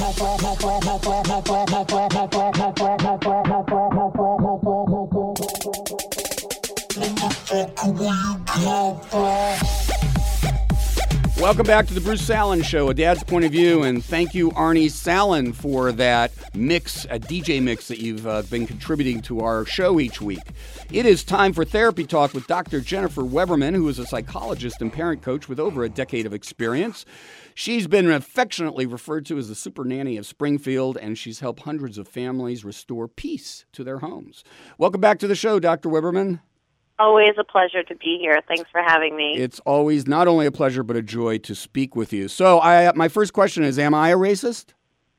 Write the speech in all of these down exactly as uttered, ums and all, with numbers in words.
Welcome back to the Bruce Salen Show, A Dad's Point of View, and thank you, Arnie Salen, for that mix, a D J mix that you've uh, been contributing to our show each week. It is time for Therapy Talk with Doctor Jennifer Weberman, who is a psychologist and parent coach with over a decade of experience. She's been affectionately referred to as the super nanny of Springfield, and she's helped hundreds of families restore peace to their homes. Welcome back to the show, Doctor Weberman. Always a pleasure to be here. Thanks for having me. It's always not only a pleasure, but a joy to speak with you. So I, my first question is, am I a racist?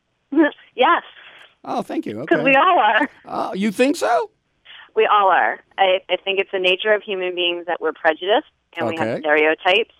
Yes. Oh, thank you. Because Okay. we all are. Oh, you think so? We all are. I, I think it's the nature of human beings that we're prejudiced and we Okay. have stereotypes.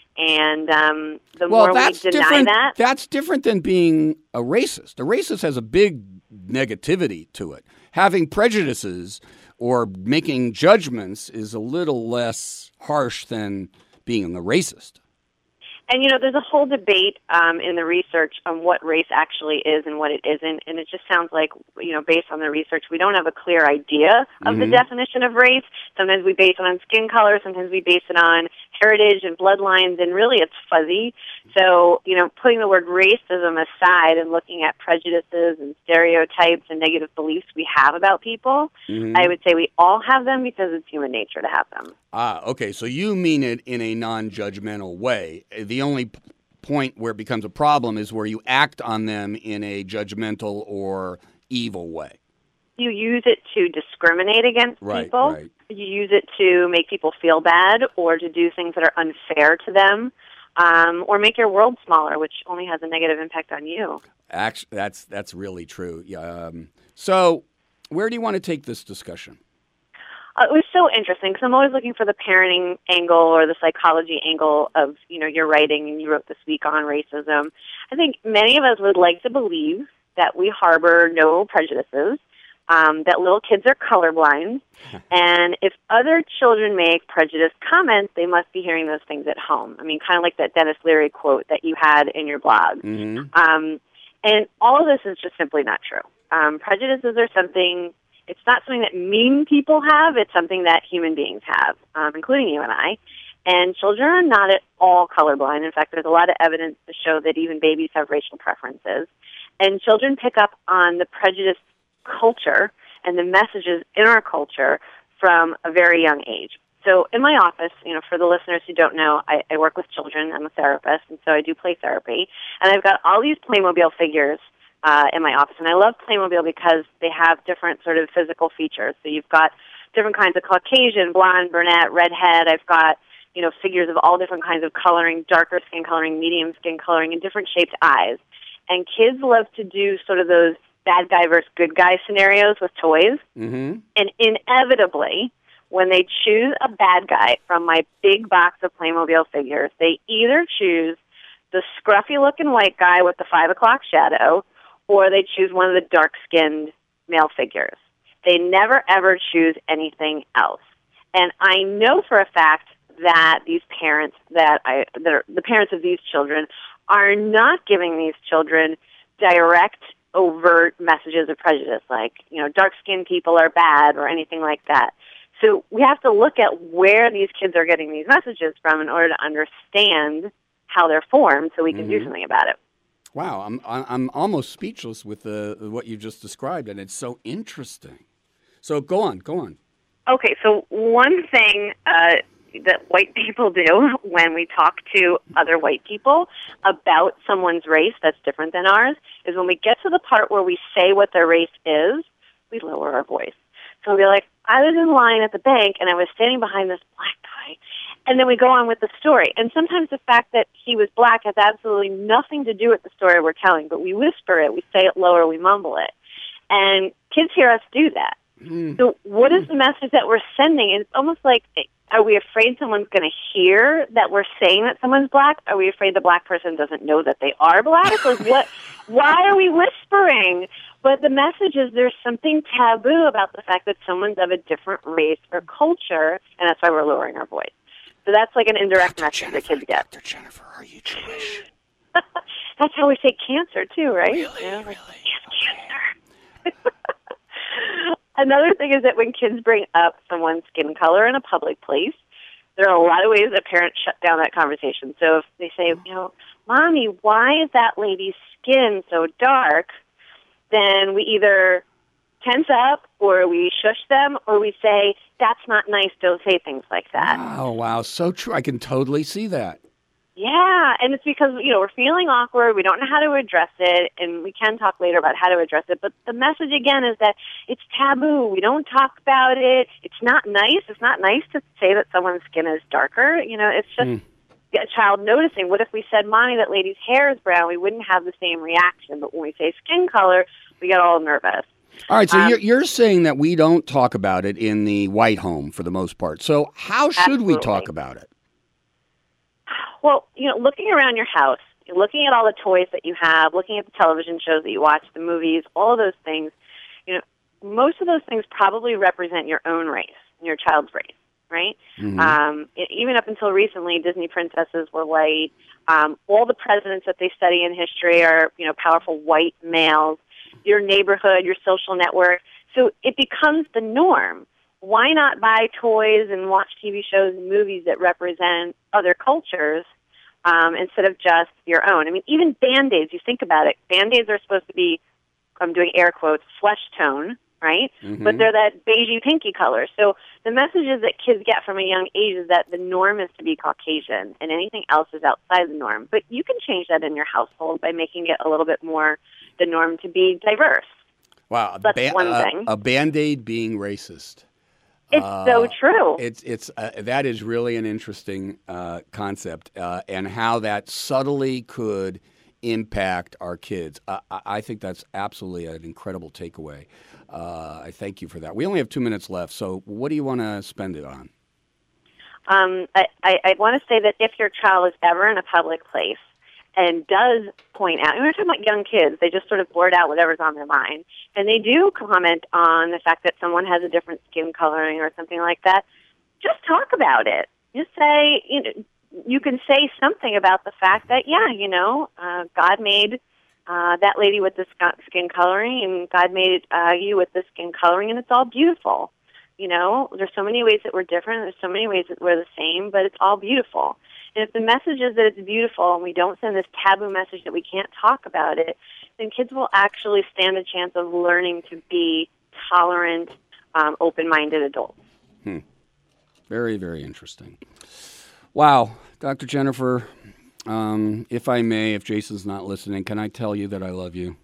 And um, the Well, more that's we deny different. that... That's different than being a racist. A racist has a big negativity to it. Having prejudices or making judgments is a little less harsh than being a racist. And, you know, there's a whole debate um, in the research on what race actually is and what it isn't. And it just sounds like, you know, based on the research, we don't have a clear idea of Mm-hmm. the definition of race. Sometimes we base it on skin color. Sometimes we base it on heritage and bloodlines. And really, it's fuzzy. So, you know, putting the word racism aside and looking at prejudices and stereotypes and negative beliefs we have about people, Mm-hmm. I would say we all have them because it's human nature to have them. Ah, okay. So you mean it in a non-judgmental way. The only p- point where it becomes a problem is where you act on them in a judgmental or evil way. You use it to discriminate against Right, people. right. You use it to make people feel bad or to do things that are unfair to them, um, or make your world smaller, which only has a negative impact on you. Actually, that's that's really true. Yeah. Um, so where do you want to take this discussion? Uh, it was so interesting because I'm always looking for the parenting angle or the psychology angle of, you know, your writing, and you wrote this week on racism. I think many of us would like to believe that we harbor no prejudices, um, that little kids are colorblind, and if other children make prejudiced comments, they must be hearing those things at home. I mean, kind of like that Dennis Leary quote that you had in your blog. Mm-hmm. Um, and all of this is just simply not true. Um, prejudices are something... It's not something that mean people have. It's something that human beings have, um, including you and I. And children are not at all colorblind. In fact, there's a lot of evidence to show that even babies have racial preferences. And children pick up on the prejudiced culture and the messages in our culture from a very young age. So in my office, you know, for the listeners who don't know, I, I work with children. I'm a therapist, and so I do play therapy. And I've got all these Playmobil figures Uh, in my office. And I love Playmobil because they have different sort of physical features. So you've got different kinds of Caucasian, blonde, brunette, redhead. I've got, you know, figures of all different kinds of coloring, darker skin coloring, medium skin coloring, and different shaped eyes. And kids love to do sort of those bad guy versus good guy scenarios with toys. Mm-hmm. And inevitably, when they choose a bad guy from my big box of Playmobil figures, they either choose the scruffy-looking white guy with the five o'clock shadow, or they choose one of the dark-skinned male figures. They never, ever choose anything else. And I know for a fact that these parents, that I, that are, the parents of these children, are not giving these children direct, overt messages of prejudice, like, you know, dark-skinned people are bad or anything like that. So we have to look at where these kids are getting these messages from in order to understand how they're formed so we can Mm-hmm. do something about it. Wow, I'm I'm almost speechless with the what you just described, and it's so interesting. So go on, go on. Okay, so one thing uh, that white people do when we talk to other white people about someone's race that's different than ours is when we get to the part where we say what their race is, we lower our voice. So we'll be like, I was in line at the bank, and I was standing behind this black guy. And then we go on with the story. And sometimes the fact that he was black has absolutely nothing to do with the story we're telling, but we whisper it, we say it lower, we mumble it. And kids hear us do that. Mm. So what is the message that we're sending? It's almost like, are we afraid someone's going to hear that we're saying that someone's black? Are we afraid the black person doesn't know that they are black? Like, what? Why are we whispering? But the message is there's something taboo about the fact that someone's of a different race or culture, and that's why we're lowering our voice. So that's like an indirect Doctor message Jennifer, that kids get. Doctor Jennifer, are you Jewish? That's how we say cancer, too, right? Really? You know, like, Really? he has cancer. Another thing is that when kids bring up someone's skin color in a public place, there are a lot of ways that parents shut down that conversation. So if they say, you know, Mommy, why is that lady's skin so dark? Then we either tense up or we shush them or we say, that's not nice, don't say things like that. Oh, wow. So true. I can totally see that. Yeah, and it's because, you know, we're feeling awkward, we don't know how to address it, and we can talk later about how to address it, but the message, again, is that it's taboo. We don't talk about it. It's not nice. It's not nice to say that someone's skin is darker. You know, it's just mm. a child noticing. What if we said, Mommy, that lady's hair is brown? We wouldn't have the same reaction, but when we say skin color, we get all nervous. All right, so um, you're, you're saying that we don't talk about it in the White home for the most part. So how should absolutely. we talk about it? Well, you know, looking around your house, looking at all the toys that you have, looking at the television shows that you watch, the movies, all of those things, you know, most of those things probably represent your own race, your child's race, right? Mm-hmm. Um, it, even up until recently, Disney princesses were white. Um, all the presidents that they study in history are, you know, powerful white males. Your neighborhood, your social network. So it becomes the norm. Why not buy toys and watch T V shows and movies that represent other cultures um, instead of just your own? I mean, even Band-Aids, you think about it, Band-Aids are supposed to be, I'm doing air quotes, flesh tone, right? Mm-hmm. But they're that beigey pinky color. So the messages that kids get from a young age is that the norm is to be Caucasian and anything else is outside the norm. But you can change that in your household by making it a little bit more the norm to be diverse. Wow. That's ba- one uh, thing. A Band-Aid being racist. It's uh, so true. It's it's uh, that is really an interesting uh, concept, uh, and how that subtly could impact our kids. Uh, I think that's absolutely an incredible takeaway. Uh, I thank you for that. We only have two minutes left, so what do you want to spend it on? Um, I, I, I want to say that if your child is ever in a public place and does point out, and we're talking about young kids, they just sort of blurt out whatever's on their mind, and they do comment on the fact that someone has a different skin coloring or something like that, just talk about it. Just say, you know, you can say something about the fact that, yeah, you know, uh, God made uh, that lady with this skin coloring, and God made uh, you with this skin coloring, and it's all beautiful. You know, there's so many ways that we're different, there's so many ways that we're the same, but it's all beautiful. And if the message is that it's beautiful and we don't send this taboo message that we can't talk about it, then kids will actually stand a chance of learning to be tolerant, um, open-minded adults. Hmm. Very, very interesting. Wow. Doctor Jennifer, um, if I may, if Jason's not listening, can I tell you that I love you?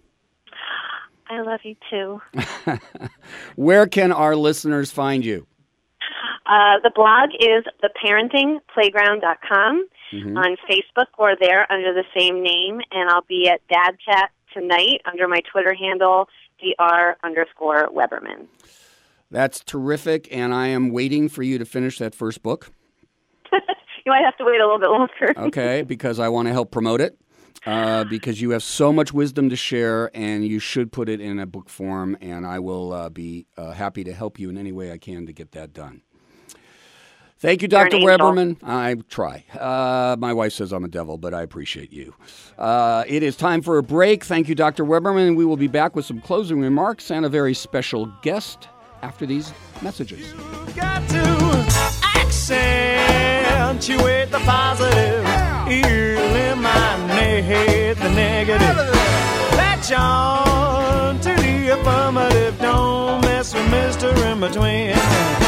I love you, too. Where can our listeners find you? Uh, the blog is the parenting playground dot com. Mm-hmm. On Facebook or there under the same name, and I'll be at Dad Chat tonight under my Twitter handle, Dr underscore Weberman. That's terrific, and I am waiting for you to finish that first book. You might have to wait a little bit longer. Okay, because I want to help promote it, uh, because you have so much wisdom to share, and you should put it in a book form, and I will uh, be uh, happy to help you in any way I can to get that done. Thank you, Doctor Weberman. I try. Uh, my wife says I'm a devil, but I appreciate you. Uh, it is time for a break. Thank you, Doctor Weberman. We will be back with some closing remarks and a very special guest after these messages. You got to accentuate the positive, eliminate the negative. Latch on to the affirmative. Don't mess with Mister In Between.